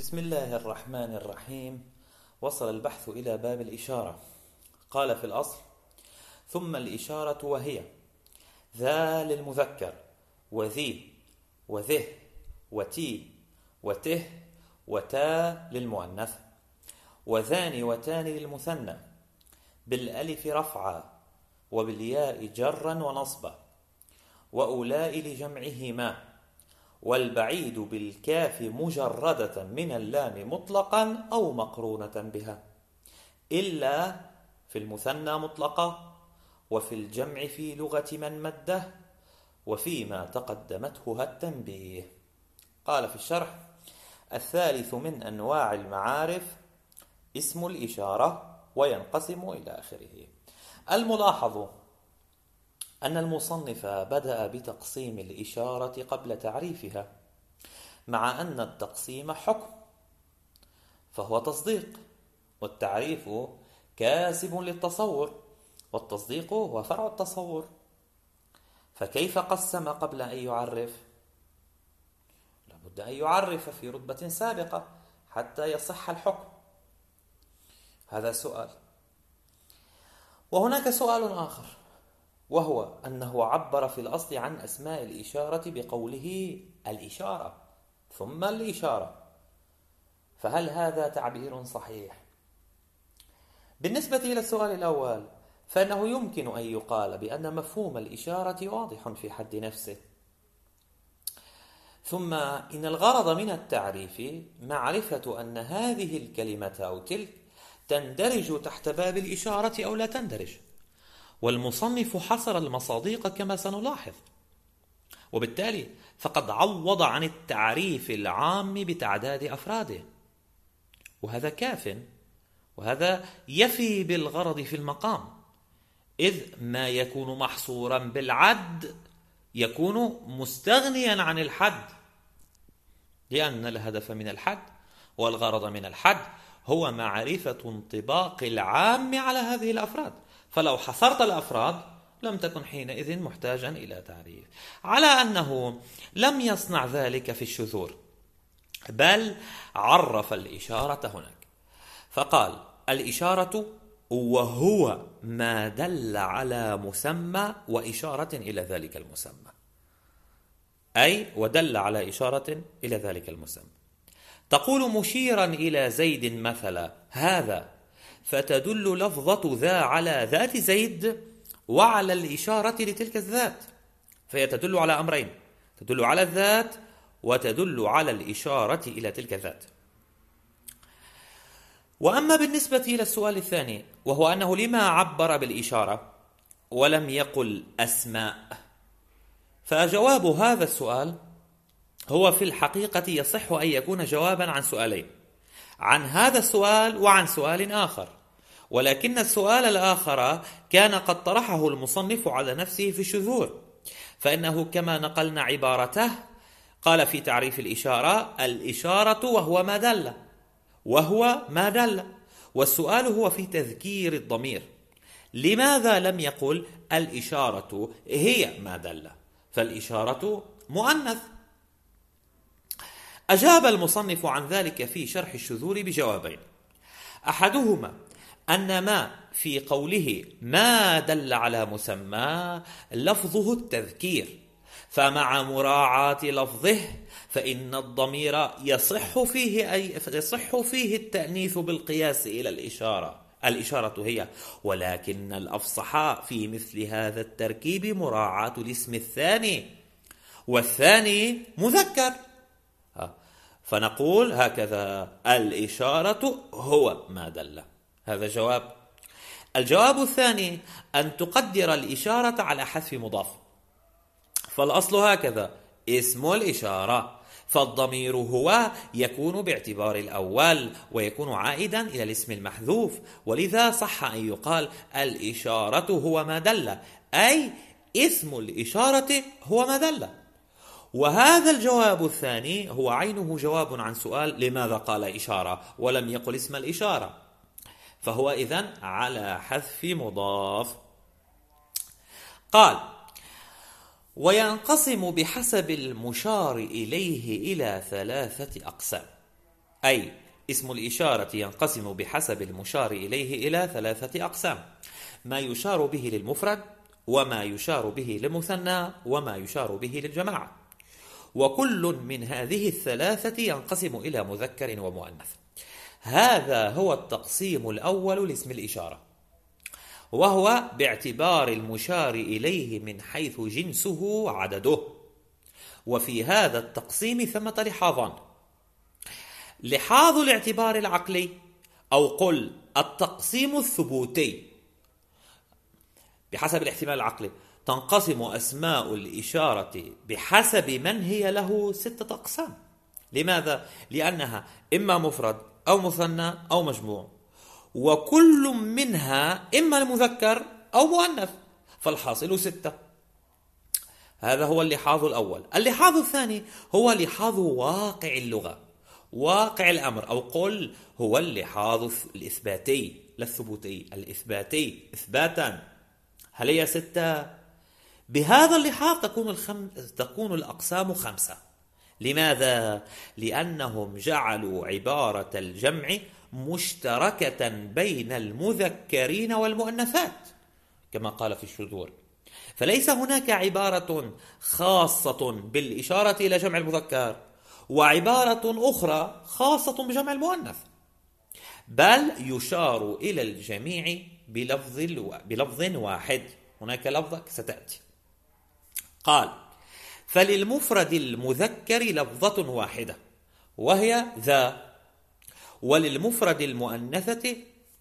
بسم الله الرحمن الرحيم. وصل البحث إلى باب الإشارة. قال في الأصل: ثم الإشارة وهي ذا للمذكر وذي وذه وتي وته وتا للمؤنث وذان وتان للمثنى بالألف رفعا وبالياء جرا ونصبا وأولاء لجمعهما والبعيد بالكاف مجردة من اللام مطلقا أو مقرونة بها إلا في المثنى مطلقة وفي الجمع في لغة من مده وفيما تقدمته التنبيه. قال في الشرح: الثالث من أنواع المعارف اسم الإشارة وينقسم إلى آخره. الملاحظ أن المصنف بدأ بتقسيم الإشارة قبل تعريفها، مع أن التقسيم حكم فهو تصديق، والتعريف كاسب للتصور، والتصديق هو فرع التصور، فكيف قسم قبل أن يعرف؟ لابد أن يعرف في رتبة سابقة حتى يصح الحكم. هذا سؤال. وهناك سؤال آخر، وهو أنه عبر في الأصل عن أسماء الإشارة بقوله الإشارة ثم الإشارة، فهل هذا تعبير صحيح؟ بالنسبة إلى السؤال الأول فإنه يمكن أن يقال بأن مفهوم الإشارة واضح في حد نفسه، ثم إن الغرض من التعريف معرفة أن هذه الكلمة أو تلك تندرج تحت باب الإشارة أو لا تندرج، والمصنف حصر المصادق كما سنلاحظ، وبالتالي فقد عوض عن التعريف العام بتعداد أفراده، وهذا كاف، وهذا يفي بالغرض في المقام، إذ ما يكون محصورا بالعد يكون مستغنيا عن الحد، لأن الهدف من الحد والغرض من الحد هو معرفة انطباق العام على هذه الأفراد، فلو حصرت الأفراد لم تكن حينئذ محتاجا إلى تعريف، على أنه لم يصنع ذلك في الشذور، بل عرف الإشارة هناك فقال: الإشارة وهو ما دل على مسمى وإشارة إلى ذلك المسمى، أي ودل على إشارة إلى ذلك المسمى. تقول مشيرا إلى زيد مثلا هذا، فتدل لفظة ذا على ذات زيد وعلى الإشارة لتلك الذات، فهي تدل على أمرين: تدل على الذات وتدل على الإشارة إلى تلك الذات. وأما بالنسبة إلى السؤال الثاني، وهو أنه لما عبر بالإشارة ولم يقل أسماء، فجواب هذا السؤال هو في الحقيقة يصح أن يكون جوابا عن سؤالين، عن هذا السؤال وعن سؤال آخر، ولكن السؤال الآخر كان قد طرحه المصنف على نفسه في الشذور، فإنه كما نقلنا عبارته قال في تعريف الإشارة: الإشارة وهو ما دل، وهو ما دل، والسؤال هو في تذكير الضمير. لماذا لم يقل الإشارة هي ما دل؟ فالإشارة مؤنث. أجاب المصنف عن ذلك في شرح الشذور بجوابين: أحدهما أن ما في قوله ما دل على مسمى لفظه التذكير، فمع مراعاة لفظه فإن الضمير يصح فيه التأنيث بالقياس إلى الإشارة هي، ولكن الأفصح في مثل هذا التركيب مراعاة الاسم الثاني، والثاني مذكر، فنقول هكذا: الإشارة هو ما دل. هذا جواب. الجواب الثاني أن تقدر الإشارة على حذف مضاف، فالأصل هكذا: اسم الإشارة، فالضمير هو يكون باعتبار الأول ويكون عائدا إلى الاسم المحذوف، ولذا صح أن يقال الإشارة هو ما دل، أي اسم الإشارة هو ما دل. وهذا الجواب الثاني هو عينه جواب عن سؤال لماذا قال إشارة ولم يقل اسم الإشارة، فهو إذن على حذف مضاف. قال: وينقسم بحسب المشار إليه إلى 3 أقسام. أي اسم الإشارة ينقسم بحسب المشار إليه إلى 3 أقسام: ما يشار به للمفرد، وما يشار به للمثنى، وما يشار به للجماعة. وكل من هذه ال3 ينقسم إلى مذكر ومؤنث. هذا هو التقسيم الأول لاسم الإشارة، وهو باعتبار المشار إليه من حيث جنسه وعدده. وفي هذا التقسيم ثمة لحاظان: لحاظ الاعتبار العقلي، أو قل التقسيم الثبوتي. بحسب الاحتمال العقلي تنقسم أسماء الإشارة بحسب من هي له 6 أقسام. لماذا؟ لأنها إما مفرد أو مثنى أو مجموع، وكل منها إما مذكر أو مؤنث، فالحاصل 6. هذا هو اللحاظ الأول. اللحاظ الثاني هو لحاظ واقع اللغة، واقع الأمر، أو قل هو اللحاظ الإثباتي، لا الثبوتي، الإثباتي، إثباتا. هل هي 6؟ بهذا اللحاظ تكون الأقسام 5. لماذا؟ لأنهم جعلوا عبارة الجمع مشتركة بين المذكرين والمؤنثات كما قال في الشذور، فليس هناك عبارة خاصة بالإشارة إلى جمع المذكر وعبارة أخرى خاصة بجمع المؤنث، بل يشار إلى الجميع بلفظ واحد. هناك لفظة ستأتي. قال: فللمفرد المذكر لفظة واحدة وهي ذا، وللمفرد المؤنثة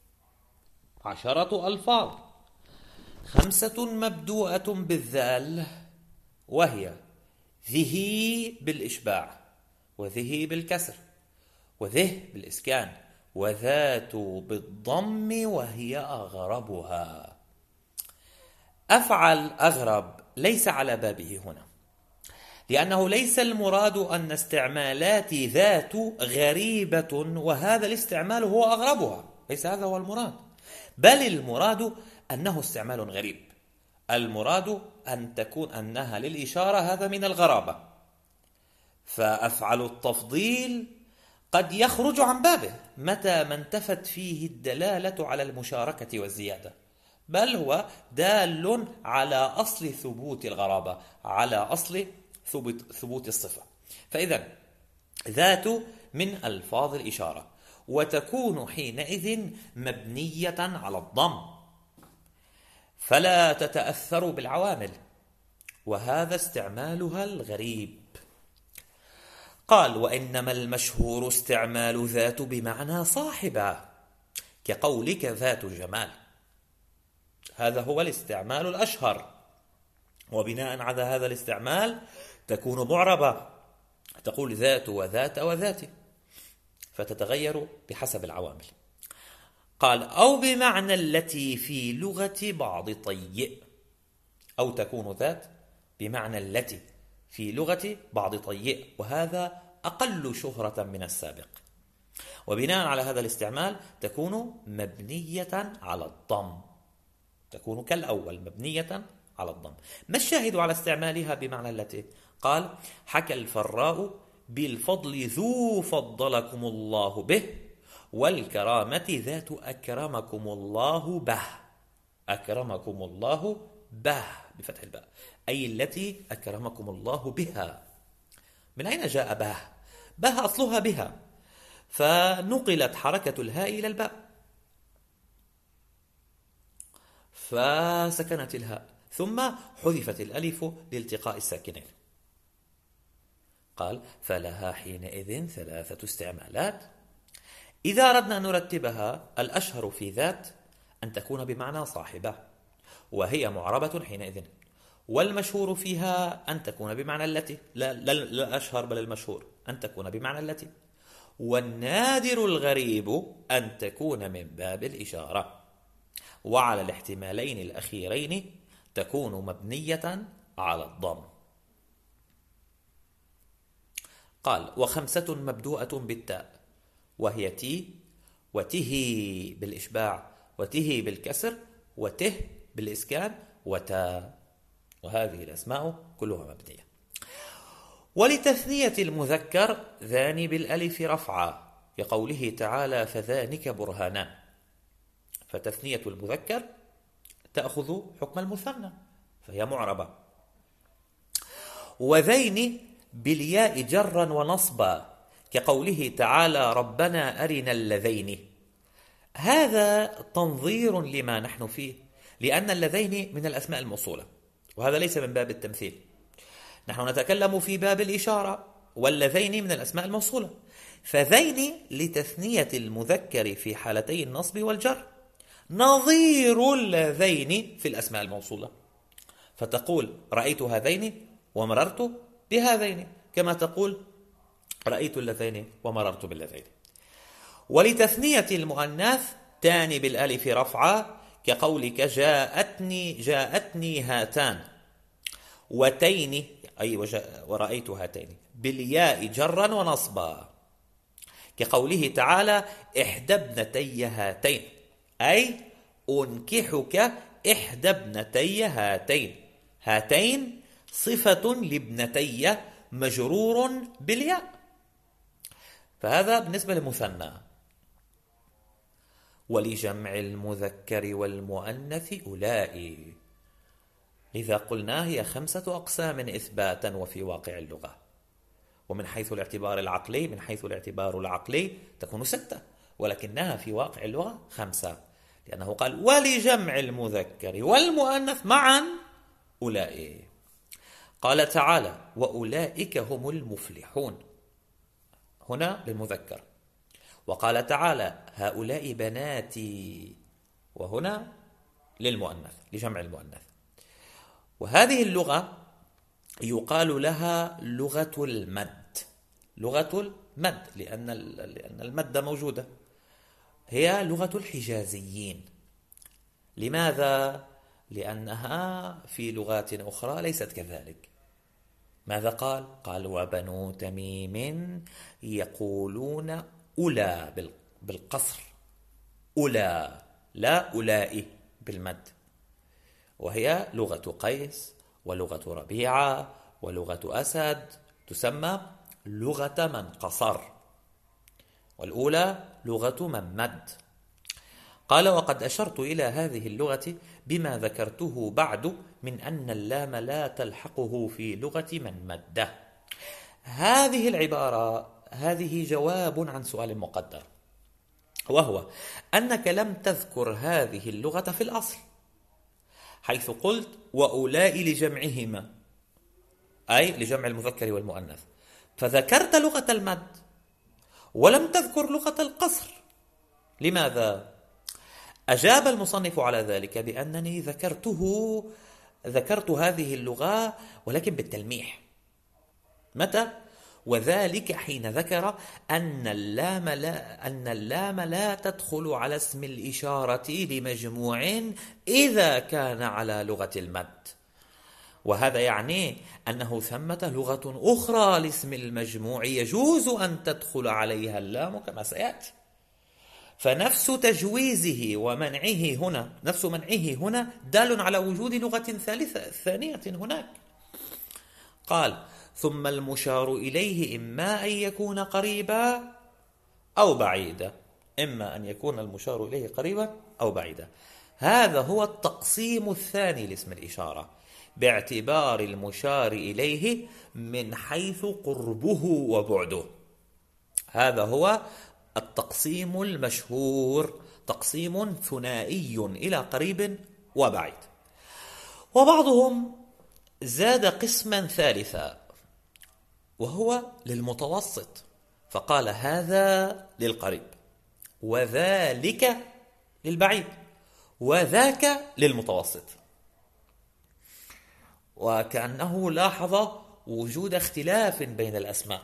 10 ألفاظ، 5 مبدوءة بالذال وهي ذه بالإشباع، وذه بالكسر، وذه بالإسكان، وذات بالضم وهي أغربها. أفعل أغرب ليس على بابه هنا، لأنه ليس المراد أن استعمالات ذات غريبة وهذا الاستعمال هو أغربها، ليس هذا هو المراد، بل المراد أنه استعمال غريب. المراد أن تكون أنها للإشارة، هذا من الغرابة. فأفعل التفضيل قد يخرج عن بابه متى ما انتفت فيه الدلالة على المشاركة والزيادة، بل هو دال على أصل ثبوت الغرابة، على أصل ثبوت الصفة. فإذا ذات من ألفاظ الإشارة، وتكون حينئذ مبنية على الضم، فلا تتأثر بالعوامل، وهذا استعمالها الغريب. قال: وإنما المشهور استعمال ذات بمعنى صاحبة، كقولك ذات جمال. هذا هو الاستعمال الأشهر، وبناء على هذا الاستعمال تكون معربة، تقول ذات وذات وذاتي، فتتغير بحسب العوامل. قال: أو بمعنى التي في لغة بعض طيء، أو تكون ذات بمعنى التي في لغة بعض طيء، وهذا أقل شهرة من السابق. وبناء على هذا الاستعمال تكون مبنية على الضم، تكون كالأول مبنية على الضم. ما الشاهد على استعمالها بمعنى التي؟ قال: حكى الفراء: بالفضل ذو فضلكم الله به، والكرامة ذات أكرمكم الله به. أكرمكم الله به بفتح الباء، أي التي أكرمكم الله بها. من أين جاء به؟ به أصلها بها، فنقلت حركة الهاء إلى الباء فسكنت الهاء، ثم حذفت الألف لالتقاء الساكنين. قال: فلها حينئذ 3 استعمالات. إذا أردنا أن نرتبها، الأشهر في ذات أن تكون بمعنى صاحبة، وهي معربة حينئذ، والمشهور فيها أن تكون بمعنى التي، لا الأشهر بل المشهور أن تكون بمعنى التي، والنادر الغريب أن تكون من باب الإشارة. وعلى الاحتمالين الأخيرين تكون مبنية على الضم. قال: و5 مبدوءة بالتاء وهي تي، وته بالإشباع، وته بالكسر، وته بالإسكان، وتا، وهذه الأسماء كلها مبنية. ولتثنية المذكر ذان بالألف رفعا، كقوله تعالى فذانك برهانان، فتثنية المذكر تأخذ حكم المثنى فهي معربة. وذين بالياء جرا ونصبا، كقوله تعالى ربنا أرنا اللذين. هذا تنظير لما نحن فيه، لأن اللذين من الأسماء الموصولة، وهذا ليس من باب التمثيل. نحن نتكلم في باب الإشارة، واللذين من الأسماء الموصولة، فذين لتثنية المذكر في حالتي النصب والجر، نظير اللذين في الأسماء الموصولة، فتقول رأيت هذين ومررت بهذين، كما تقول رأيت اللذين ومررت باللذين. ولتثنية المؤنث تاني بالألف رفعة، كقولك جاءتني هاتان، وتين أي ورأيت هاتين بالياء جرا ونصبا، كقوله تعالى إحدى ابنتي هاتين، أي أنكحك إحدى ابنتي هاتين. هاتين صفة لابنتي مجرور بالياء، فهذا بالنسبة للمثنى. ولجمع المذكر والمؤنث أولئك، لذا قلنا هي 5 أقسام إثباتا وفي واقع اللغة. ومن حيث الاعتبار العقلي تكون 6، ولكنها في واقع اللغة 5، لأنه قال ولجمع المذكر والمؤنث معا أولئك. قال تعالى وأولئك هم المفلحون، هنا للمذكر. وقال تعالى هؤلاء بناتي، وهنا للمؤنث لجمع المؤنث. وهذه اللغة يقال لها لغة المد، لأن المد موجودة. هي لغة الحجازيين. لماذا؟ لأنها في لغات أخرى ليست كذلك. ماذا قال وبنو تميم يقولون أولى بالقصر، أولى لا أولئي بالمد. وهي لغة قيس ولغة ربيعة ولغة أسد، تسمى لغة من قصر، والأولى لغة من مد. قال وقد أشرت إلى هذه اللغة بما ذكرته بعد من أن اللام لا تلحقه في لغة من مده. هذه العبارة هذه جواب عن سؤال مقدر، وهو أنك لم تذكر هذه اللغة في الأصل، حيث قلت وأولئك لجمعهما، أي لجمع المذكر والمؤنث، فذكرت لغة المد ولم تذكر لغة القصر. لماذا؟ أجاب المصنف على ذلك بأنني ذكرت هذه اللغة ولكن بالتلميح. متى؟ وذلك حين ذكر أن اللام لا تدخل على اسم الإشارة لمجموع إذا كان على لغة المد، وهذا يعني أنه ثمة لغة أخرى لاسم المجموع يجوز أن تدخل عليها اللام كما سيأتي. فنفس تجويزه ومنعه هنا دال على وجود لغة ثانية هناك. قال ثم المشار إليه إما أن يكون قريبا أو بعيدا، إما أن يكون المشار إليه قريبا أو بعيدا. هذا هو التقسيم الثاني لاسم الإشارة، باعتبار المشار إليه من حيث قربه وبعده. هذا هو التقسيم المشهور، تقسيم ثنائي إلى قريب وبعيد. وبعضهم زاد قسما ثالثا وهو للمتوسط، فقال هذا للقريب وذلك للبعيد وذاك للمتوسط، وكأنه لاحظ وجود اختلاف بين الأسماء.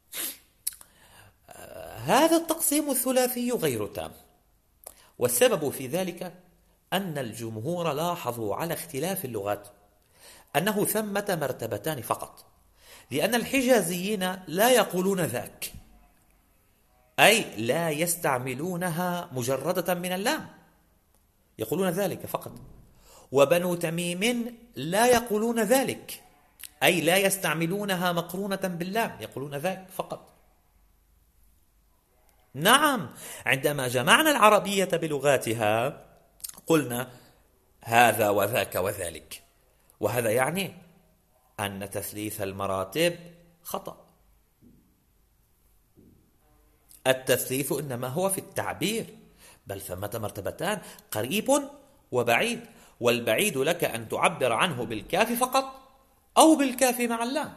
هذا التقسيم الثلاثي غير تام، والسبب في ذلك أن الجمهور لاحظوا على اختلاف اللغات أنه ثمة مرتبتان فقط، لأن الحجازيين لا يقولون ذاك، أي لا يستعملونها مجردة من اللام، يقولون ذلك فقط. وبنو تميم لا يقولون ذلك، أي لا يستعملونها مقرونة باللام، يقولون ذاك فقط. نعم، عندما جمعنا العربية بلغاتها قلنا هذا وذاك وذلك، وهذا يعني أن تثليث المراتب خطأ. التثليث إنما هو في التعبير، بل ثمة مرتبتان، قريب وبعيد، والبعيد لك أن تعبر عنه بالكاف فقط أو بالكاف مع اللام.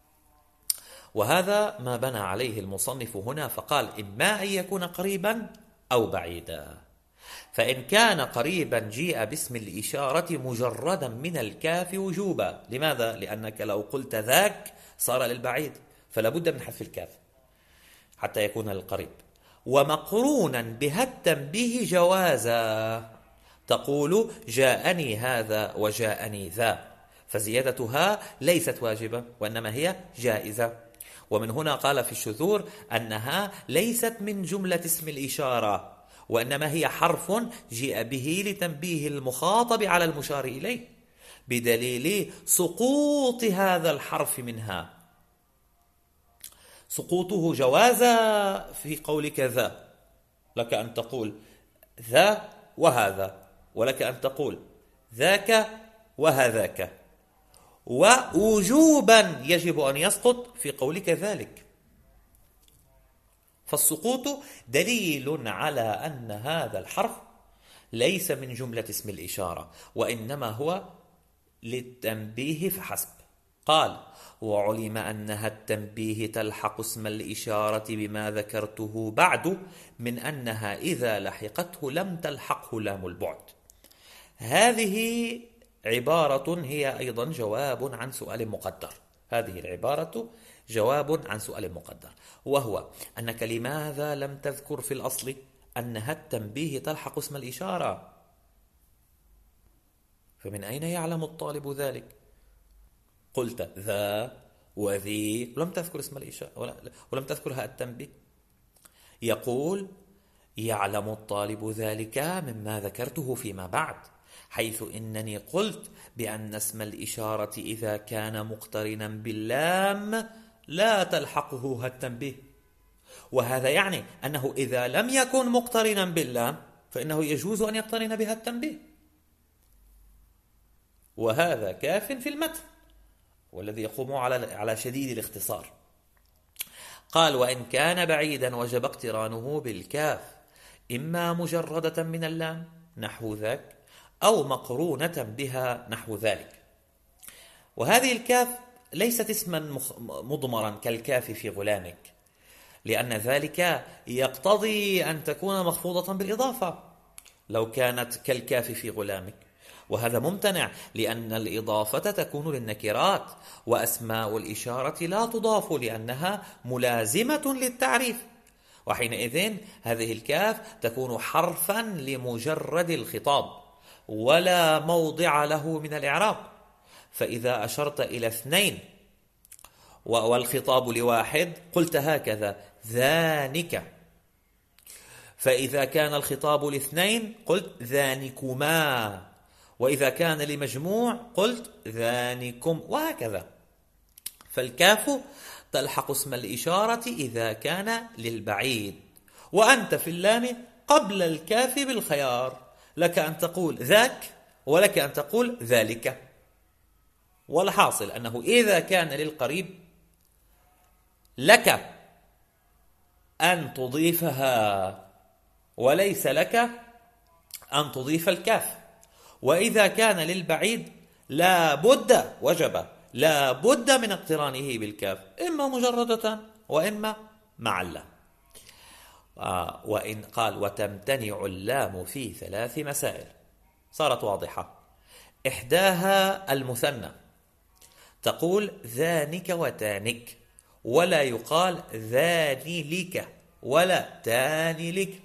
وهذا ما بنى عليه المصنف هنا، فقال إما أن يكون قريبا أو بعيدا. فإن كان قريبا جيء باسم الإشارة مجردا من الكاف وجوبا. لماذا؟ لأنك لو قلت ذاك صار للبعيد، فلا بد من حذف الكاف حتى يكون للقريب. ومقرونا بها التنبيه جوازا، تقول جاءني هذا وجاءني ذا، فزيادتها ليست واجبة وإنما هي جائزة. ومن هنا قال في الشذور أنها ليست من جملة اسم الإشارة، وإنما هي حرف جيء به لتنبيه المخاطب على المشار إليه، بدليل سقوط هذا الحرف منها. سقوطه جوازا في قولك ذا، لك أن تقول ذا وهذا، ولك أن تقول ذاك وهذاك، ووجوبا يجب أن يسقط في قولك ذلك. فالسقوط دليل على أن هذا الحرف ليس من جملة اسم الإشارة، وإنما هو للتنبيه فحسب. قال وعلم أنها التنبيه تلحق اسم الإشارة بما ذكرته بعد من أنها إذا لحقته لم تلحقه لام البعد. هذه عبارة هي أيضا جواب عن سؤال مقدر. هذه العبارة جواب عن سؤال مقدر، وهو أنك لماذا لم تذكر في الأصل أنها التنبيه تلحق اسم الإشارة؟ فمن أين يعلم الطالب ذلك؟ قلت ذا وذي ولم تذكر اسم الإشارة ولم تذكرها التنبيه. يقول يعلم الطالب ذلك مما ذكرته فيما بعد، حيث إنني قلت بأن اسم الإشارة إذا كان مقترنا باللام لا تلحقه التنبيه، وهذا يعني أنه إذا لم يكن مقترنا باللام فإنه يجوز أن يقترن بها التنبيه، وهذا كاف في المتن والذي يقوم على شديد الاختصار. قال وإن كان بعيدا وجب اقترانه بالكاف، إما مجردة من اللام نحو ذاك أو مقرونة بها نحو ذلك. وهذه الكاف ليست اسما مضمرا كالكاف في غلامك، لأن ذلك يقتضي أن تكون مخفوضة بالإضافة لو كانت كالكاف في غلامك، وهذا ممتنع لأن الإضافة تكون للنكرات، وأسماء الإشارة لا تضاف لأنها ملازمة للتعريف، وحينئذ هذه الكاف تكون حرفا لمجرد الخطاب ولا موضع له من الإعراب. فإذا أشرت إلى اثنين والخطاب لواحد قلت هكذا ذانك، فإذا كان الخطاب لاثنين قلت ذانكما، وإذا كان لمجموع قلت ذانكم، وهكذا. فالكاف تلحق اسم الإشارة إذا كان للبعيد، وأنت في اللام قبل الكاف بالخيار، لك أن تقول ذاك ولك أن تقول ذلك. والحاصل أنه إذا كان للقريب لك أن تضيفها وليس لك أن تضيف الكاف، وإذا كان للبعيد لا بد وجب لا بد من اقترانه بالكاف، إما مجردة وإما مع اللام. وإن قال وتمتنع اللام في 3 مسائل صارت واضحة. إحداها المثنى، تقول ذانك وتانك، ولا يقال ذاني لك ولا تاني لك.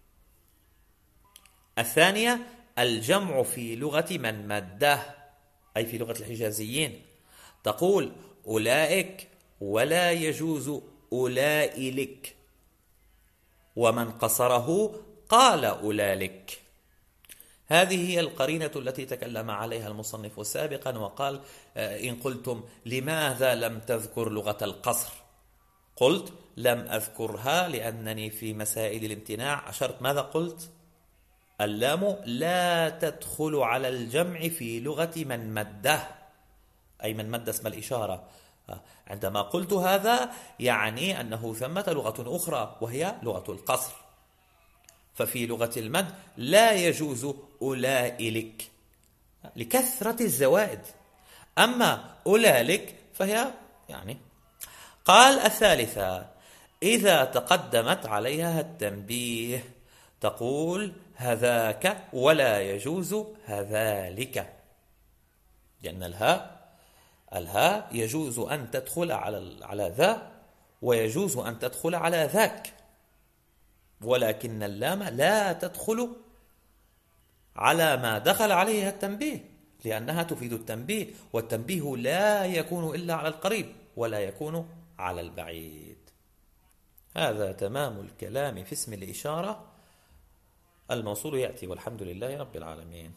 الثانية الجمع في لغة من مده، أي في لغة الحجازيين، تقول أولئك ولا يجوز أولئك، ومن قصره قال أولئك. هذه هي القرينة التي تكلم عليها المصنف سابقا، وقال إن قلتم لماذا لم تذكر لغة القصر، قلت لم أذكرها لأنني في مسائل الامتناع أشرت ماذا قلت؟ اللام لا تدخل على الجمع في لغة من مده، أي من مد اسم الإشارة. عندما قلت هذا يعني أنه ثمة لغة أخرى وهي لغة القصر، ففي لغة المد لا يجوز أولئك لكثرة الزوائد، أما أولئك فهي يعني. قال الثالثة إذا تقدمت عليها التنبيه تقول هذاك ولا يجوز هذالك، لأن الهاء يجوز أن تدخل على ذا ويجوز أن تدخل على ذاك، ولكن اللام لا تدخل على ما دخل عليها التنبيه لأنها تفيد التنبيه، والتنبيه لا يكون إلا على القريب ولا يكون على البعيد. هذا تمام الكلام في اسم الإشارة. الموصول يأتي والحمد لله رب العالمين.